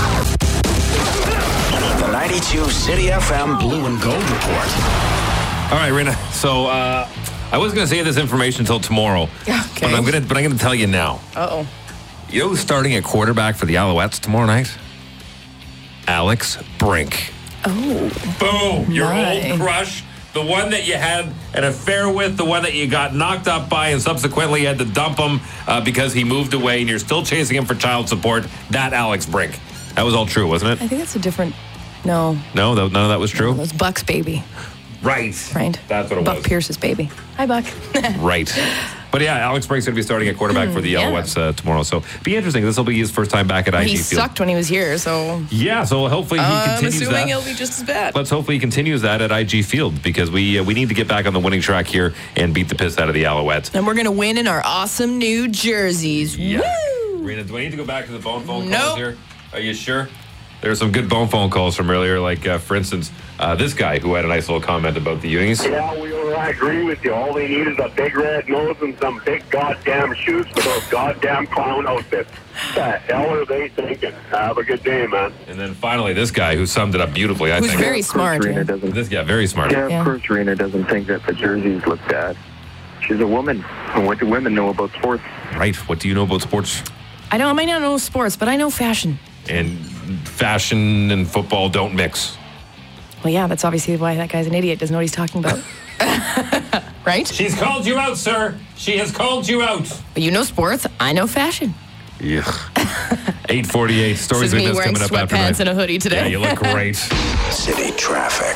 The 92 City FM Blue and Gold Report. All right, Rena. So I was going to say this information until tomorrow. Okay. But I'm going to tell you now. Uh-oh. You know who's starting at quarterback for the Alouettes tomorrow night? Alex Brink. Oh. Boom. Your My. old crush. The one that you had an affair with, the one that you got knocked up by and subsequently had to dump him because he moved away and you're still chasing him for child support. That Alex Brink. That was all true, wasn't it? I think that's a different... No. No, none of that was true? It was Buck's baby. Right. Right. That's what it Buck was. Pierce's baby. Hi, Buck. Right. But yeah, Alex Brink's going to be starting at quarterback for the Alouettes tomorrow. So be interesting. This will be his first time back at IG He Field. sucked when he was here, so... Yeah, so hopefully he I'm continues assuming that. he'll be just as bad. Let's hopefully he continues that at IG Field because we need to get back on the winning track here and beat the piss out of the Alouettes. And we're going to win in our awesome new jerseys. Yeah. Woo! Rena, do I need to go back to the phone calls Nope. here? Are you sure? There were some good phone calls from earlier, like, for instance, this guy who had a nice little comment about the Unis. Yeah, I agree with you. All they need is a big red nose and some big goddamn shoes for those goddamn clown outfits. What the hell are they thinking? Have a good day, man. And then finally, this guy who summed it up beautifully, I Who's think. very smart. Rena Yeah. doesn't. This guy, very smart. Yeah, Yeah. of course, Rena doesn't think that the jerseys look bad. She's a woman. And what do women know about sports? Right. What do you know about sports? I might not know sports, but I know fashion. And fashion and football don't mix. Well, yeah, that's obviously why that guy's an idiot. Doesn't know what he's talking about. Right? She's called you out, sir. She has called you out. But you know sports. I know fashion. Yeah. 8:48. Stories This is we me missed wearing coming up after sweatpants 9. and a hoodie today. Yeah, you look great. City traffic.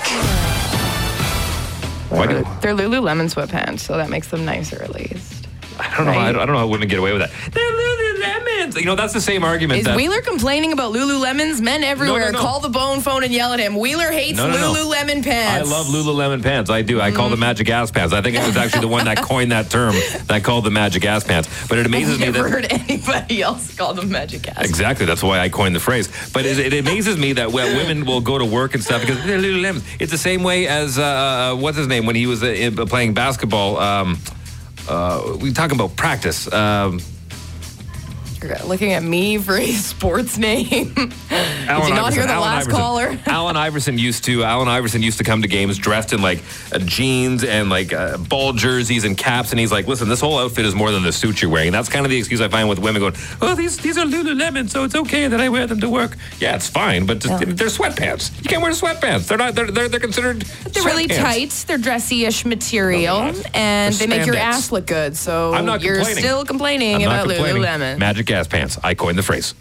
Why do, They're Lululemon sweatpants, so that makes them nicer at least. I don't know. Right. I don't know how women get away with that. They're Lululemons. You know, that's the same argument Is that. Wheeler complaining about Lululemons? Men everywhere No. Call the bone phone and yell at him. Wheeler hates No. Lululemon I pants. love Lululemon pants. I do. I call them magic ass pants. I think it was actually the one that coined that term that called them magic ass pants. But it amazes I've me never that. heard anybody else call them magic ass. Exactly. That's why I coined the phrase. But it amazes me that women will go to work and stuff because they're Lululemons. It's the same way as, what's his name, when he was playing basketball. We talking about practice. You're looking at me for a sports name. Did you not hear the last caller? Allen Iverson used to come to games dressed in like jeans and like ball jerseys and caps, and he's like, "Listen, this whole outfit is more than the suit you're wearing." And that's kind of the excuse I find with women going, "Oh, these are Lululemon, so it's okay that I wear them to work." Yeah, it's fine, but just, they're sweatpants. You can't wear sweatpants. They're not. They're considered. They're really sweatpants. tight. They're dressy-ish material, and They're they make your spandex. ass look good. So I'm not you're complaining. still complaining I'm not about complaining. Lululemon. Magic ass pants. I coined the phrase.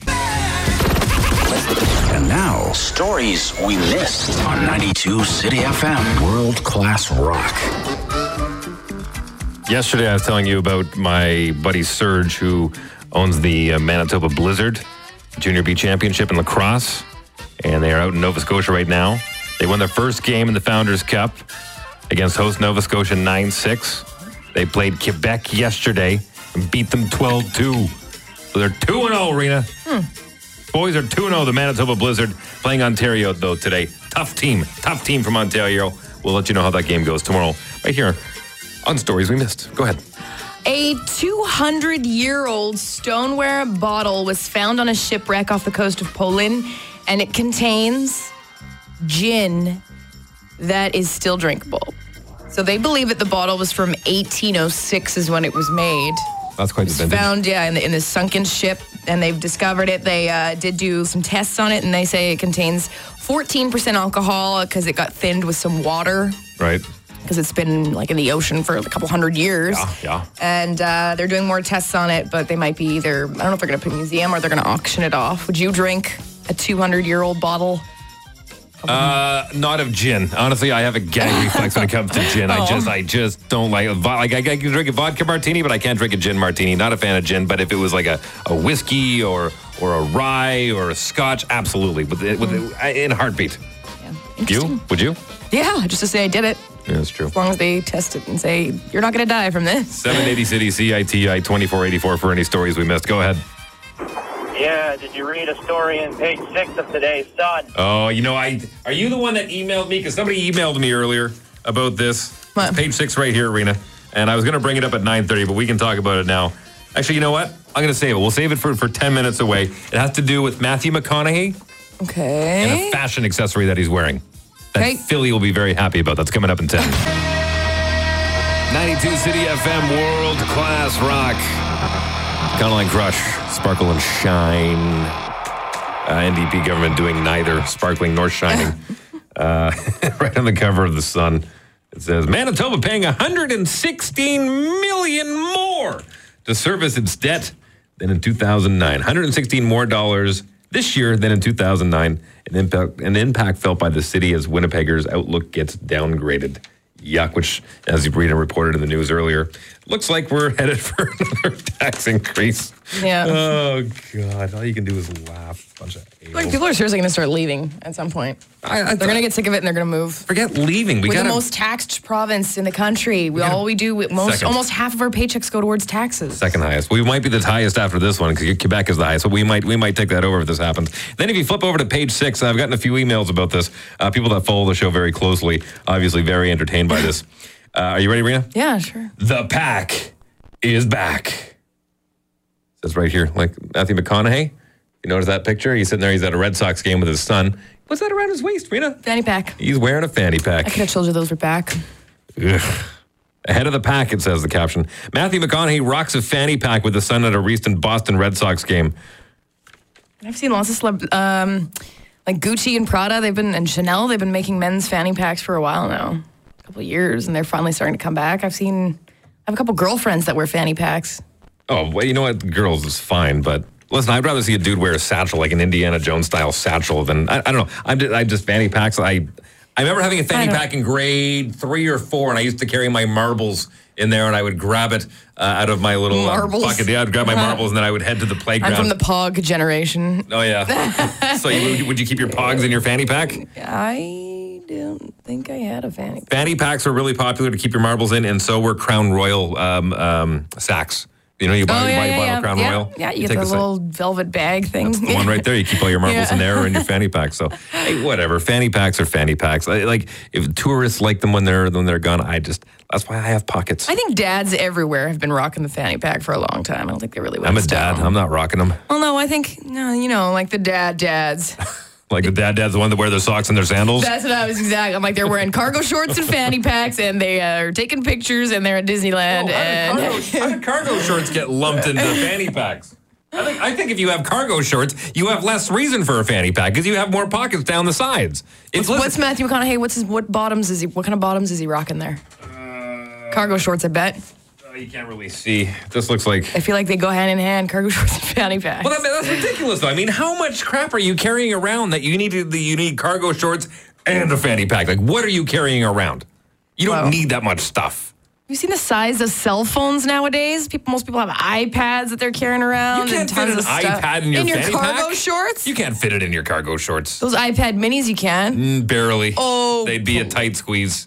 And now, stories we missed on 92 City FM. World-class rock. Yesterday, I was telling you about my buddy Serge, who owns the Manitoba Blizzard Junior B Championship in lacrosse, and they are out in Nova Scotia right now. They won their first game in the Founders Cup against host Nova Scotia 9-6. They played Quebec yesterday and beat them 12-2. So they're 2-0, Rena. Boys are 2-0, the Manitoba Blizzard, playing Ontario, though, today. Tough team from Ontario. We'll let you know how that game goes tomorrow, right here on Stories We Missed. Go ahead. A 200-year-old stoneware bottle was found on a shipwreck off the coast of Poland, and it contains gin that is still drinkable. So they believe that the bottle was from 1806 is when it was made. That's quite the vintage. Found, in the sunken ship, and they've discovered it. They did do some tests on it, and they say it contains 14% alcohol because it got thinned with some water. Right. Because it's been like in the ocean for a couple hundred years. Yeah. And they're doing more tests on it, but they might be either, I don't know if they're going to put it in a museum or they're going to auction it off. Would you drink a 200-year-old bottle? Not of gin. Honestly, I have a gag reflex when it comes to gin. I just don't like I can drink a vodka martini, but I can't drink a gin martini. Not a fan of gin, but if it was like a whiskey or a rye or a scotch, absolutely. In a heartbeat. Yeah. You? Would you? Yeah, just to say I did it. Yeah, that's true. As long as they test it and say, you're not going to die from this. 780 City, CITI 2484 for any stories we missed. Go ahead. Yeah, did you read a story in page 6 of today's Sun? Oh, are you the one that emailed me? Because somebody emailed me earlier about this. It's page 6 right here, Rena. And I was going to bring it up at 9:30, but we can talk about it now. Actually, you know what? I'm going to save it. We'll save it for 10 minutes away. It has to do with Matthew McConaughey. Okay. And a fashion accessory that he's wearing. That Philly will be very happy about. That's coming up in 10. 92 City FM, world-class rock. Econoline Crush, Sparkle and Shine. NDP government doing neither sparkling nor shining. Right on the cover of the Sun, it says, Manitoba paying $116 million more to service its debt than in 2009. $116 more this year than in 2009. An impact felt by the city as Winnipeggers' outlook gets downgraded. Yuck, which, as Rena reported in the news earlier, looks like we're headed for another tax increase. Yeah. Oh, God. All you can do is laugh. Bunch of a-holes. Like, people are seriously going to start leaving at some point. They're going to get sick of it and they're going to move. Forget leaving. We're the most taxed province in the country. Almost half of our paychecks go towards taxes. Second highest. We might be the highest after this one because Quebec is the highest. So we might take that over if this happens. Then if you flip over to page 6, I've gotten a few emails about this. People that follow the show very closely, obviously very entertained by this. Are you ready, Rena? Yeah, sure. The pack is back. It says right here, like Matthew McConaughey. You notice that picture? He's sitting there. He's at a Red Sox game with his son. What's that around his waist, Rena? Fanny pack. He's wearing a fanny pack. I could have told you those were back. Ugh. Ahead of the pack, it says the caption. Matthew McConaughey rocks a fanny pack with his son at a recent Boston Red Sox game. I've seen lots of like Gucci and Prada, and Chanel, they've been making men's fanny packs for a while now. A couple of years, and they're finally starting to come back. I have a couple girlfriends that wear fanny packs. Oh, well, you know what? Girls is fine, but listen, I'd rather see a dude wear a satchel, like an Indiana Jones style satchel, than I don't know. I just fanny packs. I remember having a fanny pack in grade 3 or 4, and I used to carry my marbles in there, and I would grab it out of my little bucket. Yeah, I'd grab my marbles, and then I would head to the playground. I'm from the Pog generation. Oh yeah. So would you keep your Pogs in your fanny pack? I don't think I had a fanny pack. Fanny packs were really popular to keep your marbles in, and so were Crown Royal sacks. You know, you buy a Crown Royal. Yeah, you get those little velvet bag things. That's the one right there. You keep all your marbles in there or in your fanny pack. So, hey, whatever. Fanny packs are fanny packs. Like, if tourists like them when they're gone, that's why I have pockets. I think dads everywhere have been rocking the fanny pack for a long time. I don't think they really went I'm a dad. I'm not rocking them. Well, no, I think, like the dads. Like the dad's the one that wear their socks and their sandals? That's what I was exactly. I'm like, they're wearing cargo shorts and fanny packs, and they are taking pictures, and they're at Disneyland. How did cargo shorts get lumped into fanny packs? I think if you have cargo shorts, you have less reason for a fanny pack because you have more pockets down the sides. What's Matthew McConaughey? What kind of bottoms is he rocking there? Cargo shorts, I bet. You can't really see. This looks like... I feel like they go hand in hand, cargo shorts and fanny packs. Well, that's ridiculous, though. I mean, how much crap are you carrying around that you need cargo shorts and a fanny pack? Like, what are you carrying around? You don't need that much stuff. Have you seen the size of cell phones nowadays? Most people have iPads that they're carrying around. You can't fit an iPad in your fanny pack? Cargo shorts? You can't fit it in your cargo shorts. Those iPad minis, you can. Barely. Oh. They'd be a tight squeeze.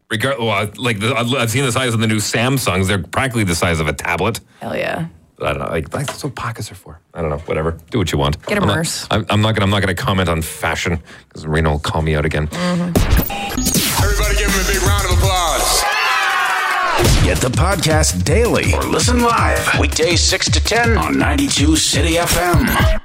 I've seen the size of the new Samsungs. They're practically the size of a tablet. Hell yeah. But I don't know. That's what pockets are for. I don't know. Whatever. Do what you want. Get a Merce. I'm not gonna comment on fashion because Rena will call me out again. Mm-hmm. Everybody give him a big round of applause. Get the podcast daily or listen live weekdays 6 to 10 on 92 City FM.